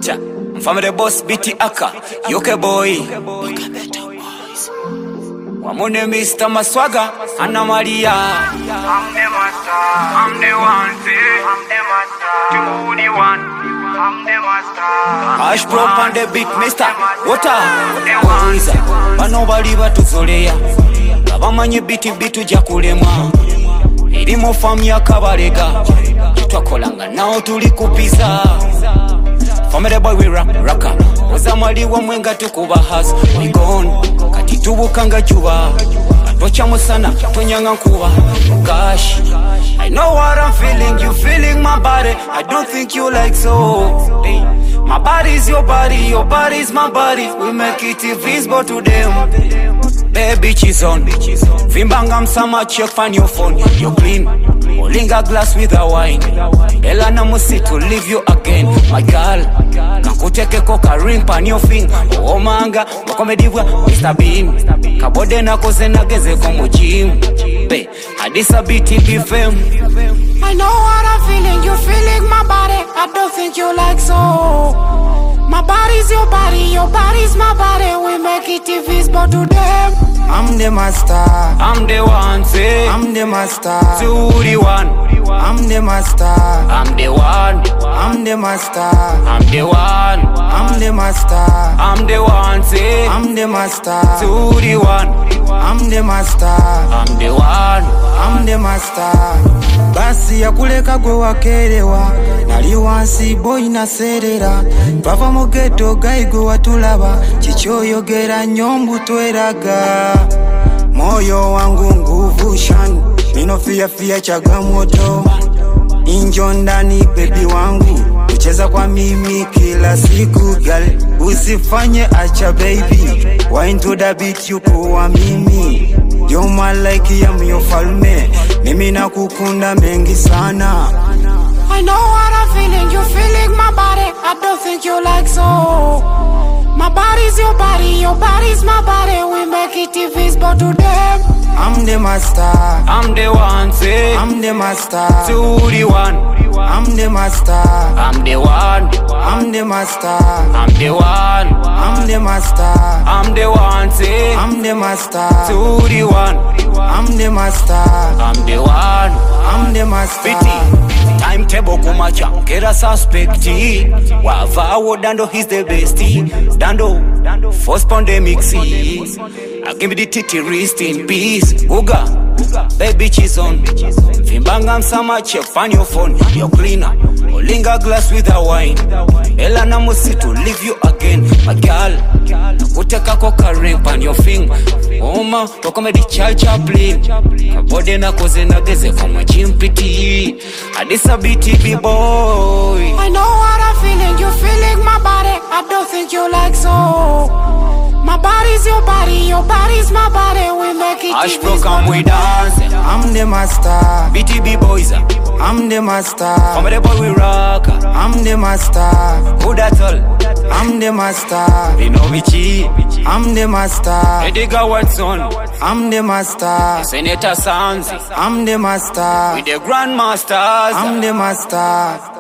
Cha, family boss BT Aka, UK boy. Wamune Mr. Maswaga, Anna Maria. I'm the master, I'm the one, I'm the master, you the one, I'm the master. Ash Pro on the beat, Mr. Water. Oiza, banobali batuzoleya. Abamanye bitu jakulema. Irimo famya kabarega. Twakolanga nao tuli kupisa. Family boy we rocka. Ozamali wa mwenga tukuba has. We gone. Kati tubukanga juba. Tocha musana, tonyanga nkuba. Gosh, I know what I'm feeling. You feeling my body. I don't think you like so. Hey. My body's your body, your body's my body. We make it invisible to them. Baby cheese on, Vimbangam sama check find your phone. You clean, Olinga glass with a wine. Ela na musi to leave you again. My girl, kankuteke koka ring pan your finger. Oh manga, wakomedibwa Mr. Bean. Kabode na koze na geze komo gym. Be, hadisa BTB fame. I know what I'm feeling, you feeling my body. I don't think you like so. My body's your body, your body's my body. We make it invisible to them. I'm the master, I'm the one, say I'm the master, to the one. I'm the master, I'm the one, I'm the master, I'm the one, I'm the master, I'm the one, say I'm the master, to the one. I'm the master, I'm the one, I'm the master. Basi ya kuleka gwe wakerewa, nali wansi boy naserera. Twava mu ghetto guy gwe watulaba, chichoyogera nyombu tweraga. Moyo wangu nguvu shan, mino fia chaga moto. Injo ndani baby wangu, ucheza kwa mimi kila siku girl. Usifanye acha baby, wine to the beat yuko mimi. You're my like I'm your falme, mimi nakukunda mengi sana. I know what I'm feeling, you feeling my body. I don't think you like so. My body's your body, your body's my body. We make it invisible to them. I'm the master, I'm the one, say I'm the master, to the one. I'm the master, I'm the one, I'm the master, I'm the one, I'm the master, I'm the one, say I'm the master, to the one. I'm the master, I'm the one, I'm the master. BT timetable kumacha kera suspecti wavawo Dando he's the bestie. Dando first pandemic seas. I give me the titty wrist in peace. Uga baby cheese on Vimbangam sama check find your phone. Your cleaner Olinga glass with a wine. Ela na musi to leave you again. My girl kuteka koka ring pan your finger. Oma wakomedi Chaplin. Kabode na koze na geze koma chimpiti. Adisa BTB boy. I know what I'm feeling, you feeling my body. I don't think you like so. My body's your body, your body's my body. We make it Ash Pro invisible come we to them. dance. I'm the master, BTB boys. I'm the master, Family boy we rock. I'm the master, Who that all? I'm the master, We know we cheat. I'm the master, Edgar Watson. I'm the master, Senator Sansi. I'm the master, We the grandmasters. I'm the master.